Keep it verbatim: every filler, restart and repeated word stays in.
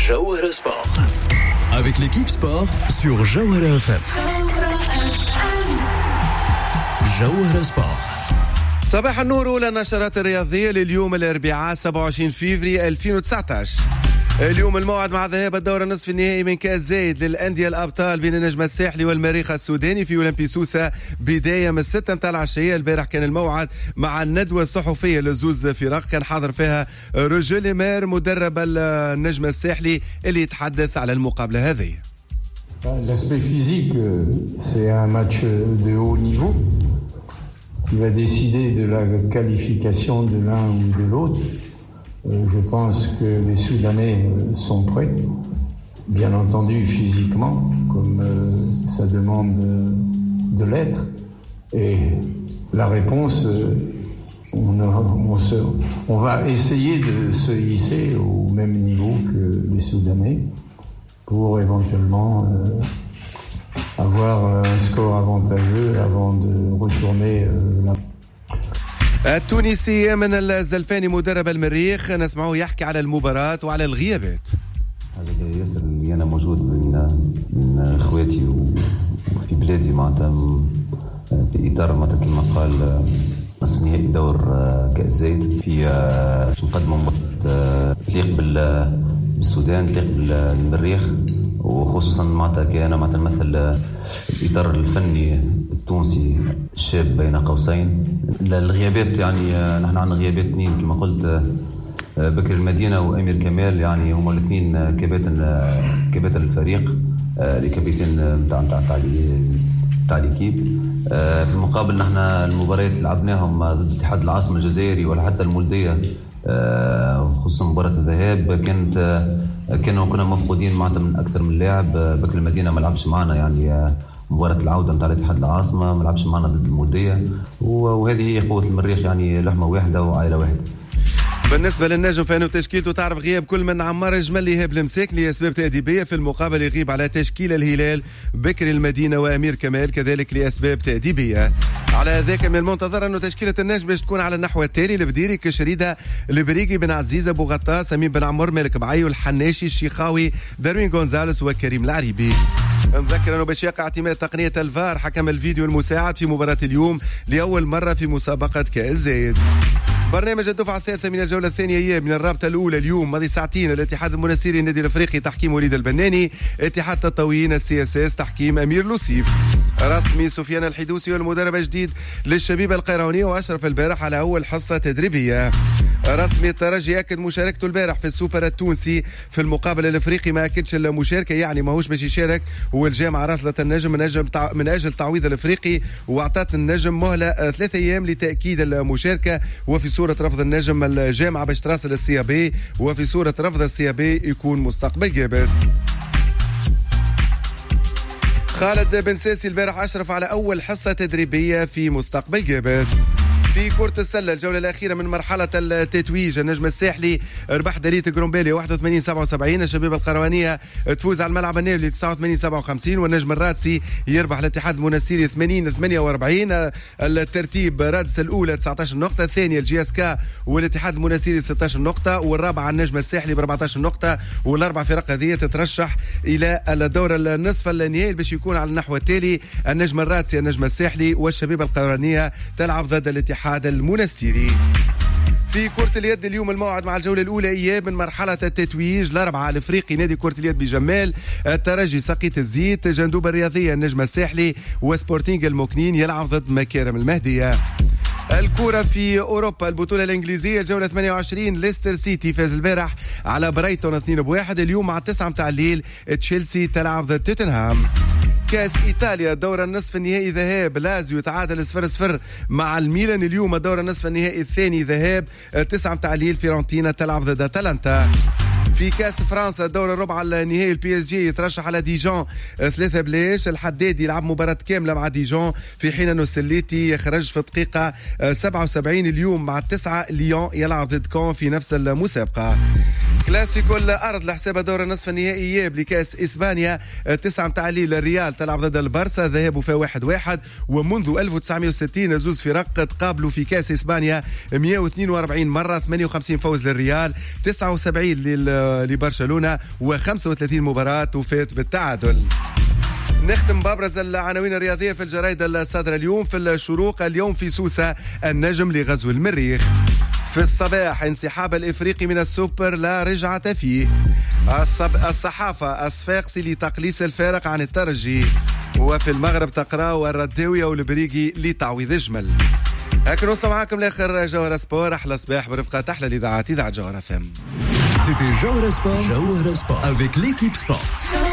Jawahara Sport. Avec l'équipe sport sur Jawahara F M. Jawahara Sport. صباح النور. أولى النشرات الرياضية لليوم الأربعاء سبعة وعشرين فبراير ألفين وتسعة عشر. اليوم الموعد مع ذهاب الدور النصف النهائي من كأس زايد للأندية الأبطال بين النجم الساحلي والمريخ السوداني في أولمبي سوسة بداية من الستة متاع العشية. البارح كان الموعد مع الندوة الصحفية لزوز فرق كان حاضر فيها روجيه ليمير مدرب النجم الساحلي اللي يتحدث على المقابلة هذه. L'aspect physique, c'est un match de haut niveau qui va décider de la qualification de l'un ou de l'autre. Je pense que les Soudanais sont prêts, bien entendu physiquement, comme ça demande de l'être. Et la réponse, on, a, on, se, on va essayer de se hisser au même niveau que les Soudanais pour éventuellement euh, avoir un score avantageux avant de retourner euh, là. التونسي من الزلفاني مدرب المريخ نسمعه يحكي على المباراة وعلى الغيابات. هذا ياسر اللي أنا موجود من من إخواتي وفي بلادي معناتها في إطار معناتها كما قال نصف نهائي دور كأس زايد في مقدمة تليق بالسودان تليق بالمريخ وخصوصا معناتها كأنا معناتها نمثل الإطار الفني التونسي الشاب بين قوسين. الغيابات يعني نحن عندنا غيابات اثنين كما قلت بكر المدينة وأمير كمال يعني هما الاثنين كباتن كباتن الفريق الكابتن نتاع نتاع نتاع الكيب. في المقابل نحن المباريات اللي لعبناهم ضد اتحاد العاصمة الجزائري ولا حتى المولدية خصوصا مباراة الذهاب كانت كانوا كنا مفقودين معناتها من أكثر من لاعب. بكر المدينة ما لعبش معنا يعني مباراة العودة نتاع اتحاد العاصمة ما لعبش معنا ضد المولدية وهذه هي قوة المريخ يعني لحمة واحدة وعائلة واحدة. بالنسبة للنجم فانه تشكيلته تعرف غياب كل من عمار الجمل إيهاب المساك لأسباب تأديبية. في المقابل يغيب على تشكيل الهلال بكر المدينة وأمير كمال كذلك لأسباب تأديبية. على ذاك من المنتظر أنه تشكيلة النجم باش تكون على النحو التالي: البديري كشريدة البريقي بن عزيز أبو غطاس سميم بن عمر مالك بعيو الحناشي الشيخاوي داروين غونزاليس وكريم العريبي. نذكر أنه باش يقع اعتماد تقنية الفار حكم الفيديو المساعد في مباراة اليوم لأول مرة في مسابقة كأس زايد. برنامج الدفعة الثالثة من الجولة الثانية من الرابطة الأولى اليوم ماضي ساعتين الاتحاد المنستيري النادي الأفريقي تحكيم وليد البناني، اتحاد تطاوين السي اس اس تحكيم أمير لوسيف. رسمي سفيان الحدوسي والمدرب الجديد للشبيبة القيروانية وأشرف البارح على أول حصة تدريبية. رسمي الترجي أكد مشاركته البارح في السوبر التونسي. في المقابل الأفريقي ما أكدش المشاركة يعني ماهوش باش يشارك. والجامعة راسلة النجم من أجل من أجل تعويض الأفريقي وأعطت النجم مهلة ثلاثة أيام لتأكيد المشاركة. وفي صورة رفض النجم الجامعة باش تراسل السيابي وفي صورة رفض السيابي يكون مستقبل جابس. خالد بن ساسي البارح أشرف على أول حصة تدريبية في مستقبل جابس. في كرة السلة الجولة الأخيرة من مرحلة التتويج النجم الساحلي ربح دليت جرومبيلي واحد وثمانين سبعة وسبعين. الشبيبة القروانية تفوز على الملعب النابلي تسعة وثمانين سبعة وخمسين. والنجم الرادسي يربح الاتحاد المنستيري ثمانين ثمانية وأربعين. الترتيب رادس الأولى تسعة عشر نقطة، الثانية الجي اس كا والاتحاد المنستيري ستة عشر نقطة، والرابعة النجم الساحلي ب أربعة عشر نقطة. والأربع فرق هذه تترشح إلى الدور النصف النهائي باش يكون على النحو التالي: النجم الرادسي النجم الساحلي والشبيبة القروانية تلعب ضد الاتحاد المنستيري. في كرة اليد اليوم الموعد مع الجولة الأولى إياب من مرحلة التتويج. الأربعة الإفريقي نادي كرة اليد بجمال، الترجي سقيت الزيت، جندوب الرياضية النجم الساحلي وسبورتينغ المكنين يلعب ضد مكارم المهدية. الكرة في أوروبا البطولة الإنجليزية الجولة ثمانية وعشرين ليستر سيتي فاز البارح على برايتون اثنين بواحد. اليوم مع التسعة متاع الليل تشيلسي تلعب ضد توتنهام. كاس إيطاليا دور النصف النهائي ذهاب لازيو تعادل صفر صفر مع الميلان. اليوم دور النصف النهائي الثاني ذهاب تسعة متاع الليل فيرونتينا تلعب ضد أتلانتا. في كاس فرنسا دور الربع النهائي البي اس جي يترشح على ديجون ثلاثة بلاش. الحدادي يلعب مباراة كاملة مع ديجون في حين انه السليتي يخرج في الدقيقة سبعة وسبعين. اليوم مع التسعة ليون يلعب ضد كون في نفس المسابقة. كلاسيكو الأرض لحساب دور النصف النهائي إياب لكاس إسبانيا تسعة متاع الليل الريال تلعب ضد البارسا ذهاب فيها واحد واحد. ومنذ ألف وتسعمائة وستين زوز فرق تقابلوا في كاس إسبانيا مئة واثنين وأربعين مرة، ثمانية وخمسين فوز للريال، تسعة وسبعين لل لبرشلونة وخمسة وثلاثين مباراة وفات بالتعادل. نختم بابرز العناوين الرياضية في الجرائد الصادرة اليوم. في الشروق اليوم في سوسة النجم لغزو المريخ. في الصباح انسحاب الإفريقي من السوبر لا رجعة فيه. الصحافة الصفاقسي لتقليص الفارق عن الترجي. وفي المغرب تقرأوا الرداوية والبريقي لتعويض الجمل. هكا نوصل معاكم لاخر جوهرة سبور. احلى صباح برفقة احلى الاذاعات اذاعة جوهرة فم. C'était Jawara Sport. Jawara Sport avec l'équipe sport.